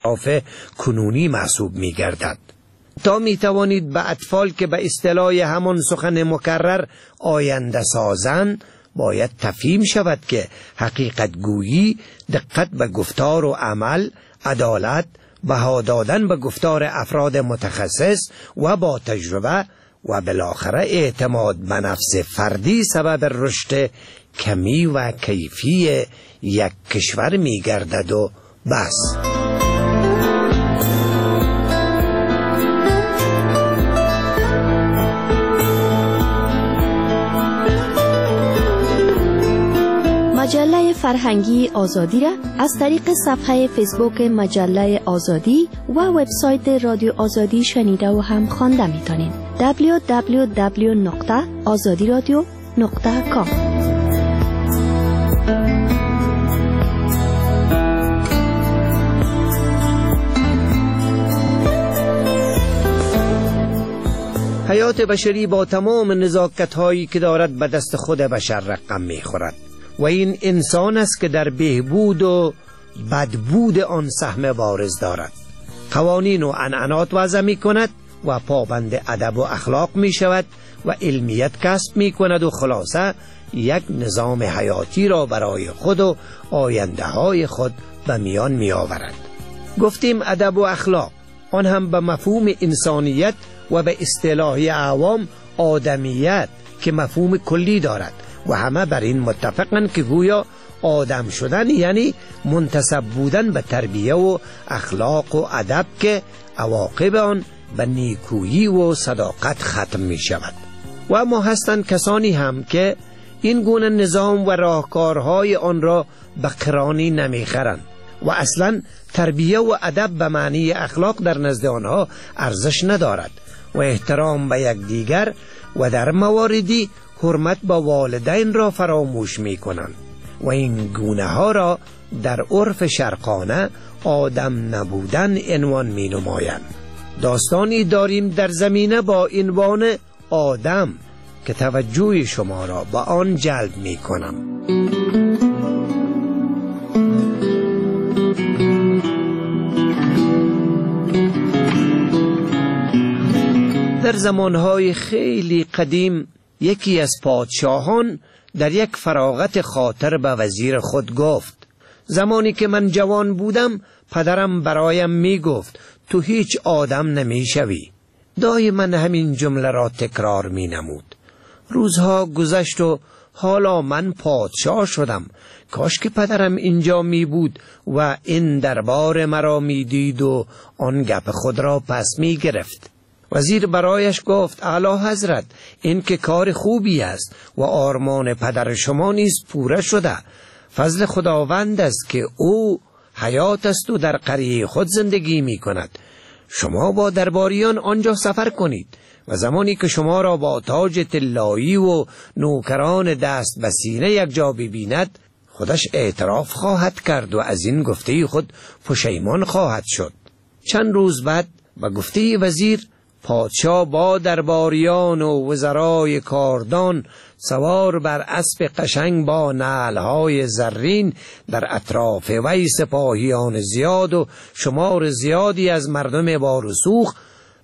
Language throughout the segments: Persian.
خرافه کنونی محسوب می گردد. تا می توانید به اطفال که به اصطلاح همان سخن مکرر آینده سازن باید تفهیم شود که حقیقت گویی دقت به گفتار و عمل، عدالت، بها دادن به گفتار افراد متخصص و با تجربه و بالاخره اعتماد به نفس فردی سبب رشد کمی و کیفی یک کشور می گردد و بس. مجله فرهنگی آزادی را از طریق صفحه فیسبوک مجله آزادی و وبسایت رادیو آزادی شنیده و هم خوانده می‌تونید. www.azadiradio.com. حیات بشری با تمام نزاکت‌هایی که دارد به دست خود بشر رقم می‌خورد و این انسان است که در بهبود و بدبود آن سهم بارز دارد. قوانین و عنعنات وضع می کند و پابند ادب و اخلاق می شود و علمیت کسب می کند و خلاصه یک نظام حیاتی را برای خود و آینده های خود به میان می آورد. گفتیم ادب و اخلاق، آن هم به مفهوم انسانیت و به اصطلاح عوام آدمیت که مفهوم کلی دارد و همه بر این متفقن که گویا آدم شدن یعنی منتسب بودن به تربیه و اخلاق و ادب که عواقب آن به نیکویی و صداقت ختم می شود. و اما هستند کسانی هم که این گونه نظام و راهکارهای آن را به قرانی نمی خرند و اصلا تربیه و ادب به معنی اخلاق در نزد آنها ارزش ندارد و احترام به یکدیگر و در مواردی حرمت با والدین را فراموش می کنند و این گونه ها را در عرف شرقانه آدم نبودن عنوان می نمایند. داستانی داریم در زمینه با عنوان آدم که توجه شما را به آن جلب می کنم. در زمانهای خیلی قدیم یکی از پادشاهان در یک فراغت خاطر به وزیر خود گفت: زمانی که من جوان بودم پدرم برایم می گفت تو هیچ آدم نمی شوی. دایما همین جمله را تکرار می نمود. روزها گذشت و حالا من پادشاه شدم. کاش که پدرم اینجا می بود و این دربار مرا می دید و آن گپ خود را پس می گرفت. وزیر برایش گفت: اعلی حضرت، این که کار خوبی است و آرمان پدر شما نیز پوره شده. فضل خداوند است که او حیات است و در قریه خود زندگی می کند. شما با درباریان آنجا سفر کنید و زمانی که شما را با تاج طلایی و نوکران دست به سینه یک جا ببیند خودش اعتراف خواهد کرد و از این گفته خود پشیمان خواهد شد. چند روز بعد به گفته وزیر پادشاه با درباریان و وزرای کاردان سوار بر اسب قشنگ با نعلهای زرین در اطراف وی سپاهیان زیاد و شمار زیادی از مردم بارسوخ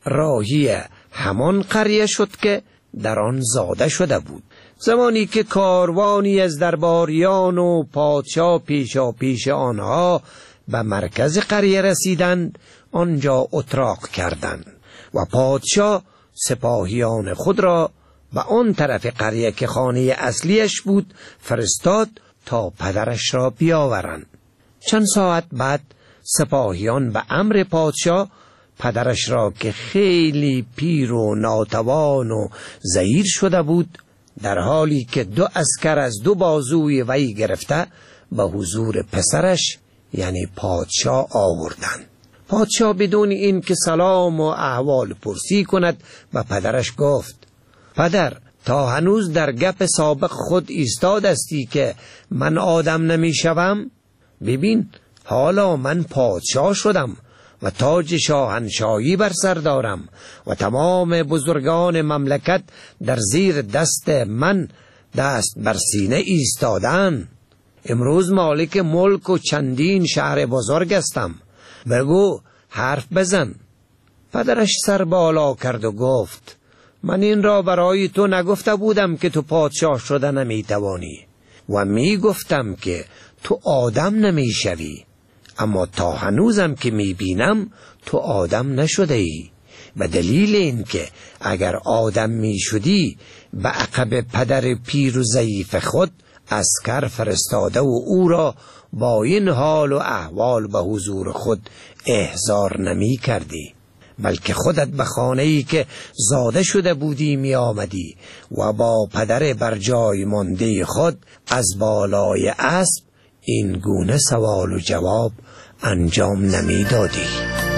راهی همان قریه شد که در آن زاده شده بود. زمانی که کاروانی از درباریان و پادشاه پیشا پیش آنها به مرکز قریه رسیدند، آنجا اتراق کردند و پادشاه سپاهیان خود را به آن طرف قریه که خانه اصلیش بود فرستاد تا پدرش را بیاورند. چند ساعت بعد سپاهیان به امر پادشاه پدرش را که خیلی پیر و ناتوان و ضعیف شده بود در حالی که 2 عسکر از 2 بازوی وی گرفته به حضور پسرش یعنی پادشاه آوردند. پادشاه بدون این که سلام و احوال پرسی کند به پدرش گفت: پدر، تا هنوز در گپ سابق خود ایستاد استی که من آدم نمی شوم؟ ببین حالا من پادشاه شدم و تاج شاهنشاهی بر سر دارم و تمام بزرگان مملکت در زیر دست من دست بر سینه ایستادن. امروز مالک ملک و چندین شهر بزرگ هستم بگو، حرف بزن. پدرش سر بالا کرد و گفت من این را برای تو نگفته بودم که تو پادشاه شده نمیتوانی و میگفتم که تو آدم نمیشوی، اما تا هنوزم که میبینم تو آدم نشده ای. به دلیل این که اگر آدم میشدی به عقب پدر پیر و ضعیف خود عسکر فرستاده و او را با این حال و احوال به حضور خود احضار نمی کردی، بلکه خودت به خانه‌ای که زاده شده بودی می آمدی و با پدر بر جای مانده خود از بالای اسب این گونه سوال و جواب انجام نمی دادی.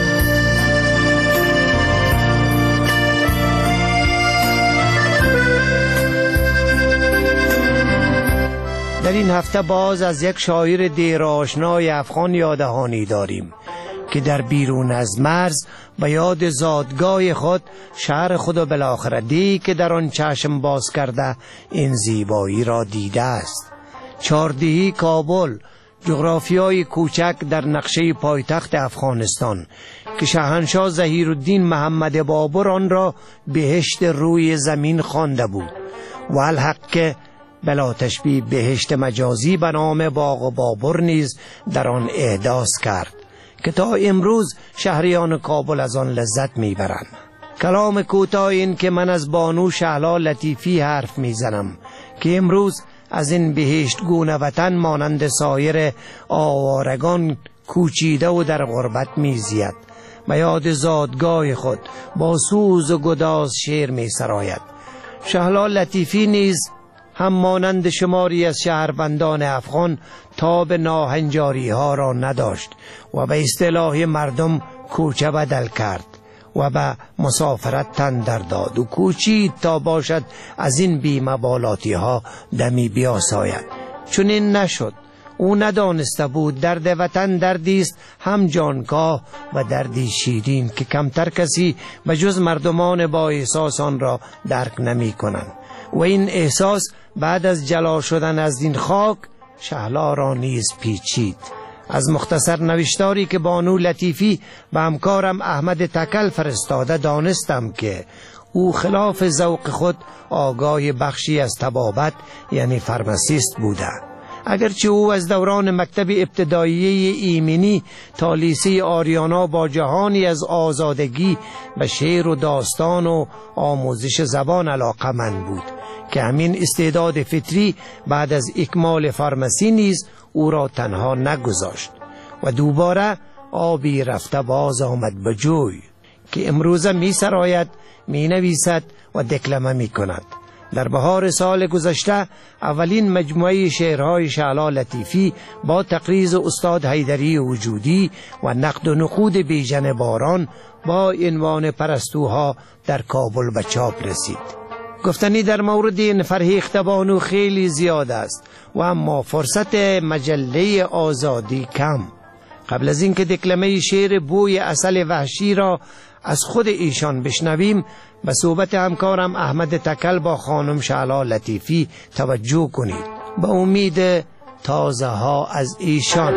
در این هفته باز از یک شاعر دیر آشنای افغان یادهانی داریم که در بیرون از مرز به یاد زادگاه خود شهر خود و بالاخره دی که در آن چشم باز کرده این زیبایی را دیده است. چهاردهی کابل، جغرافیای کوچک در نقشه پایتخت افغانستان که شاهنشاه ظهیرالدین محمد بابر آن را بهشت روی زمین خوانده بود و الحق که بلا تشبیه بهشت مجازی به نام باغ بابر نیز در آن احداث کرد که تا امروز شهریان کابل از آن لذت میبرند. کلام کوتاه این که من از بانو شهلا لطیفی حرف میزنم که امروز از این بهشت گونه وطن مانند سایر آوارگان کوچیده و در غربت میزید. به یاد زادگاه خود با سوز و گداز شعر میسراید. شهلا لطیفی نیز هم مانند شماری از شهروندان افغان تاب ناهنجاری ها را نداشت و به اصطلاح مردم کوچه بدل کرد و به مسافرت تن در داد و کوچید تا باشد از این بی‌مبالاتی ها دمی بیاساید. چون این نشد. او ندانسته بود درد وطن دردی است هم جانکاه و دردی شیرین که کمتر کسی به جز مردمان با احساس آن را درک نمی کنند و این احساس بعد از جلا شدن از این خاک شهلا را نیز پیچید. از مختصر نوشتاری که بانو لطیفی به همکارم احمد تکل فرستاده دانستم که او خلاف ذوق خود آگاه بخشی از طبابت یعنی فارماسیست بوده. اگرچه او از دوران مکتب ابتدایی ایمنی تا لیسه آریانا با جهانی از آزادگی به شعر و داستان و آموزش زبان علاقه‌مند بود که همین استعداد فطری بعد از اکمال فارمسی نیز او را تنها نگذاشت و دوباره آبی رفته باز آمد به جوی که امروزه می سراید، می نویسد و دکلمه می کند. در بهار سال گذشته اولین مجموعه شعرهای شهلا لطیفی با تقریض استاد حیدری وجودی و نقد و نقود بیژن باران با عنوان پرستوها در کابل به چاپ رسید. گفتنی در مورد این فرهیخت بانو خیلی زیاد است و اما فرصت مجله آزادی کم. قبل از اینکه دکلمه شعر بوی عسل وحشی را از خود ایشان بشنویم به صحبت همکارم احمد تکل با خانم شهلا لطیفی توجه کنید به امید تازه ها از ایشان.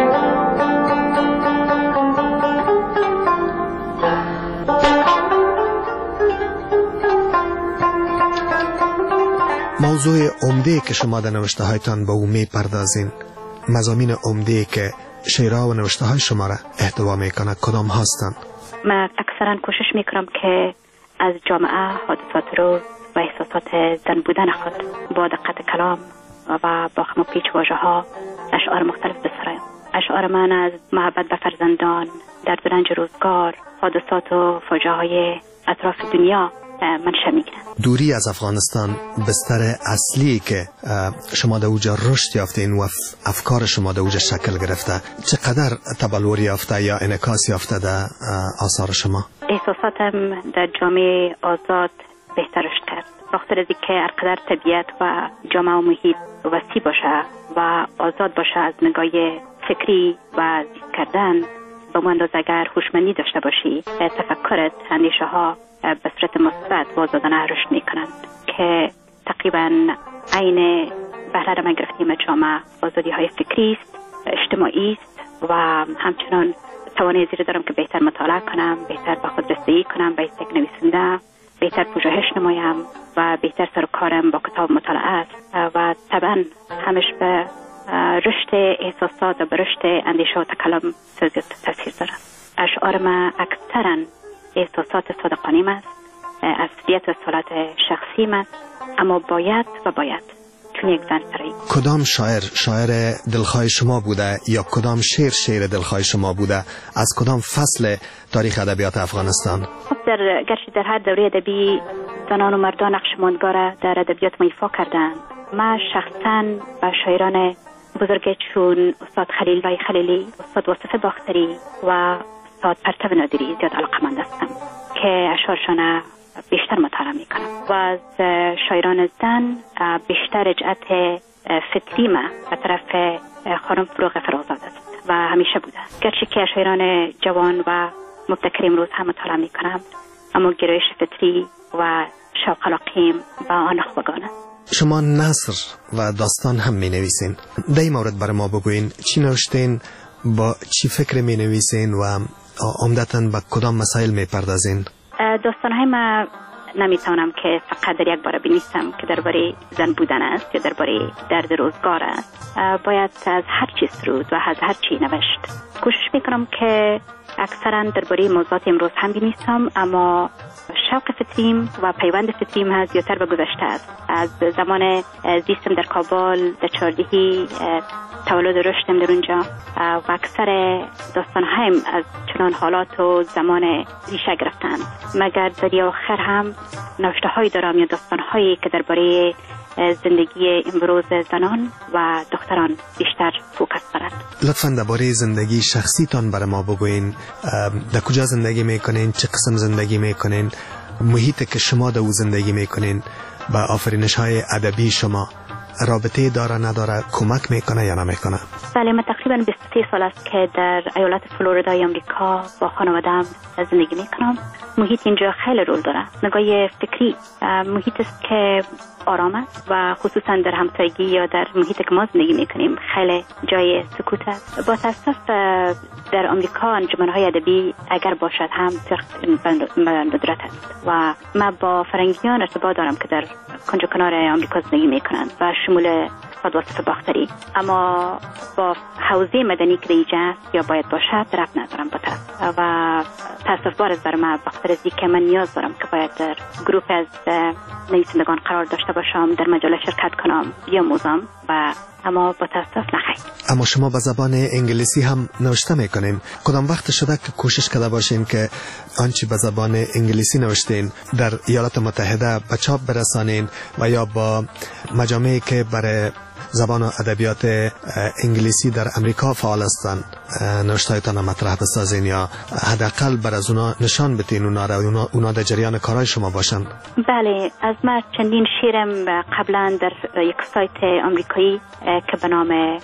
موضوع عمده که شما در نوشته هایتان به او می پردازین، مضامین عمده که شعرها و نوشته های شما را احتوا می کند کدام هستند؟ من اکثرا کوشش می کنم که از جامعه حادثات روز و احساسات زن بودن خود با دقت کلام و با خم و پیچ واژه ها اشعار مختلف بسرایم. اشعار من از محبت به فرزندان، درد و رنج روزگار، حادثات و فاجعه های اطراف دنیا منشأ میگیرن. دوری از افغانستان بستر اصلی که شما در اوجا رشد یافتین و افکار شما در اوجا شکل گرفته، چقدر تبلور یافته یا انعکاس یافته در آثار شما؟ احساساتم در جامعه آزاد بهتر رشد کرد. بخاطر از اینکه هرقدر طبیعت و جامعه و محیط وسیع باشه و آزاد باشه از نگاه فکری و زیست کردن، به اون اندازه اگر هوشمندی داشته باشی تفکرت، اندیشه ها به صورت مثبت و آزادانه رشد میکنند که تقریبا عین بهره ما گرفتیم جامعه آزادی های فکری است، اجتماعی است و همچنان توانایی زیر دارم که بهتر مطالعه کنم، بهتر به خود رسیدگی کنم، به یک نویسنده بهتر پژوهش نمایم و بهتر سر کارم با کتاب مطالعه است و طبعا همش به رشد احساسات و به رشد اندیشه و تکلم تاثیر دارد. اشعار ما اکثرا احساسات صادقانیم است، اصلیت و اصالت شخصیم است، اما باید چون یک زن سرایی. کدام شاعر دلخواه شما بوده یا کدام شعر دلخواه شما بوده؟ از کدام فصل تاریخ ادبیات افغانستان؟ گرچه در هر دوره ادبی زنان و مردان نقش ماندگار در ادبیات ما ایفا کردند، من شخصا با شاعران بزرگ چون استاد خلیل خلیلی، استاد واصف باختری و استاد پرتو نادری زیاد علاقه‌مند هستم که اشعارشان بیشتر مطالعه میکنم و از شاعران زن بیشتر رجعت فطریمه به طرف خانم فروغ فرخزاد است و همیشه بوده. گرچه که شاعران جوان و مبتکر امروز هم مطالعه میکنم، اما گرایش فطری و شوق علاقه‌ام با آن نخبگانه. شما نثر و داستان هم می نویسین. در این مورد برای ما بگوین چی نوشتین، با چی فکر می نویسین و عمدتاً به کدام مسائل می پردازین؟ داستانهای ما نمیتونم که فقط در یک باره بنویسم که درباره زن بودن است یا درباره درد روزگار است. باید از هر چیز سرود و از هر چی نوشت. کوشش میکنم که اکثرا درباره موضوعات امروز هم بنویسم، اما شوق فطریم و پیوند فطریم ها زیادتر به گذشته است. از زمان زیستم در کابل، در 14 تولد رشدم در اونجا و اکثر داستانهایم از چنان حالات و زمان ریشه گرفتند. مگر در آخر هم نوشته هایی دارم یا داستان هایی که درباره زندگی امروز زنان و دختران بیشتر فوکس دارد. لطفاً درباره زندگی شخصیتان برای ما بگوین. در کجا زندگی میکنین؟ چه قسم زندگی میکنین؟ محیطی که شما در او زندگی میکنین با آفرینش های ادبی شما رابطه داره نداره، کمک میکنه یا نمیکنه؟ بله، من تقریبا 23 سال است که در ایالت فلوریدای آمریکا با خانواده‌ام زندگی میکنم. محیط اینجا خیلی رول داره. نگاه فکری محیط است که آرام است و خصوصا در همسایگی یا در محیطی که ما زندگی میکنیم خیلی جای سکوت است. با تاسف در آمریکا انجمن‌های ادبی اگر باشد هم ندرت است و من با فرنگیان ارتباط دارم که در کنج کنار آمریکا زندگی میکنند و شمول استاد واصف باختری، اما با حوزه مدنی که اینجا یا باید باشد ربط ندارم با و تاسف بار از برای من بخاطر از که من نیاز دارم که باید در گروپ از نویسندگان قرار داشته باشم، در مجله شرکت کنم یا موزم و اما با تاسف نخیر. اما شما به زبان انگلیسی هم نوشته میکنین. کدام وقت شده که کوشش کرده باشین که آنچه به زبان انگلیسی نوشتین در ایالات متحده به چاپ برسانین و یا با مجامعی که برای زبان و ادبیات انگلیسی در امریکا فعال هستند نوشتهایتان مطرح بسازین یا حداقل بر از اونا نشان بدین اونا در جریان کارهای شما باشن؟ بله، از من چندین شعرم قبلا در یک سایت آمریکایی که به نام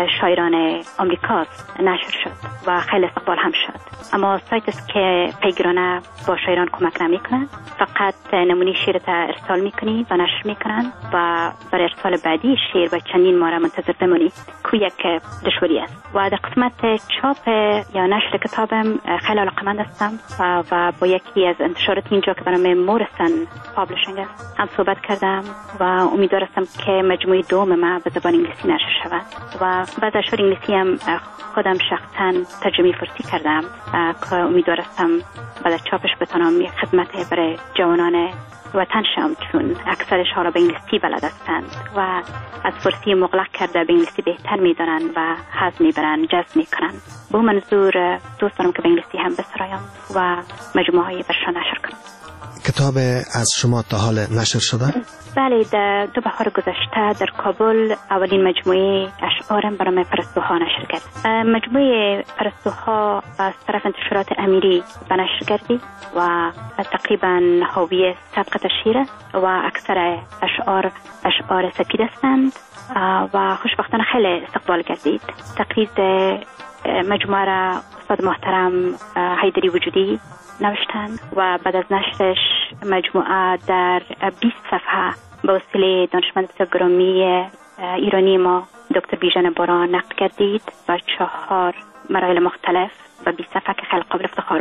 شاعران آمریکاست نشر شد و خیلی استقبال هم شد، اما سایت است که پیگیرانه با شاعران کمک نمیکنند، فقط نمونه شعر تا ارسال میکنی و نشر میکنند و برای ارسال بعدی شعر و چندین ماه منتظر بمونی که یک دشواری است. و در قسمت چاپ یا نشر کتابم خیلی علاقه‌مند هستم و با یکی از انتشارات اینجا که به نام مورسن پابلشینگ است هم صحبت کردم و امیدوار هستم که مجموعه دوم ما به زبان انگلیسی نشر شود و بعد اشعار انگلیسی هم خودم شخصا ترجمه فارسی کردم که امیدوار هستم بعد چاپش بتونم یک خدمت برای جوانان وطن شام، چون اکثرش حالا به انگلیسی بلد هستند و از فارسی مغلق کرده به انگلیسی بهتر میدانند و حظ میبرند، جذب میکنند. به منظور دوست دارم که به انگلیسی هم بسرایم و مجموعه های برشان نشر کنم. کتاب از شما تا حال نشر شده؟ بله، در 2 بهار گذشته در کابل اولین مجموعه اشعارم برای پرستوها نشر کرد. مجموعه پرستوها از طرف انتشارات امیری به نشر گردید و تقریبا حاوی 100 قطعه شعر و اکثر اشعار سپید هستند و خوشبختانه خیلی استقبال گردید. تقریز مجموعه را استاد محترم حیدری وجودی نوشتند و بعد از نشرش مجموعه در 20 صفحه به وسیله دانشمند گرامی ایرانی ما دکتر بیژن باران نقد کردید و 4 مراحل مختلف و 20 صفحه که خیلی قابل افتخار